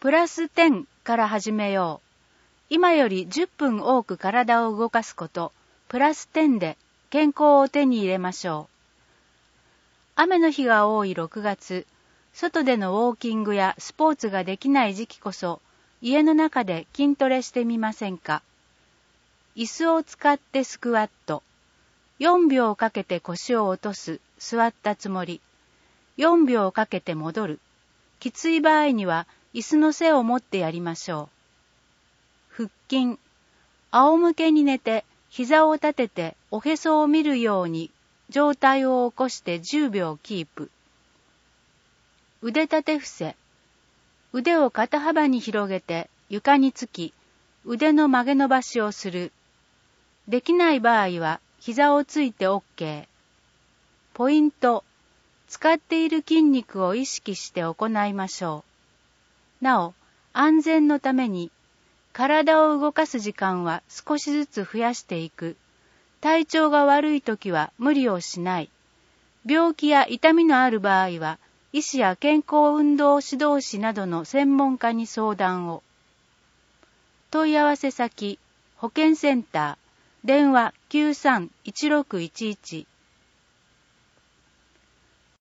プラス10から始めよう。今より10分多く体を動かすこと、プラス10で健康を手に入れましょう。雨の日が多い6月、外でのウォーキングやスポーツができない時期こそ、家の中で筋トレしてみませんか。椅子を使ってスクワット。4秒かけて腰を落とす、座ったつもり。4秒かけて戻る。きつい場合には椅子の背を持ってやりましょう。腹筋。仰向けに寝て、膝を立てておへそを見るように上体を起こして10秒キープ。腕立て伏せ。腕を肩幅に広げて床につき、腕の曲げ伸ばしをする。できない場合は膝をついて OK。ポイント。使っている筋肉を意識して行いましょう。なお、安全のために、体を動かす時間は少しずつ増やしていく。体調が悪いときは無理をしない。病気や痛みのある場合は、医師や健康運動指導士などの専門家に相談を。問い合わせ先、保健センター、電話 93-1611